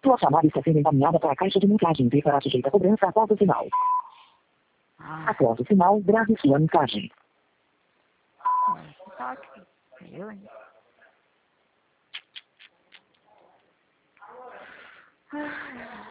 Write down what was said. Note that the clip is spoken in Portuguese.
Sua chamada está sendo encaminhada para a caixa de mensagem e será sujeita a cobrança após o sinal. Após o sinal, grave sua mensagem. Tá aqui. Eu, hein? Ah.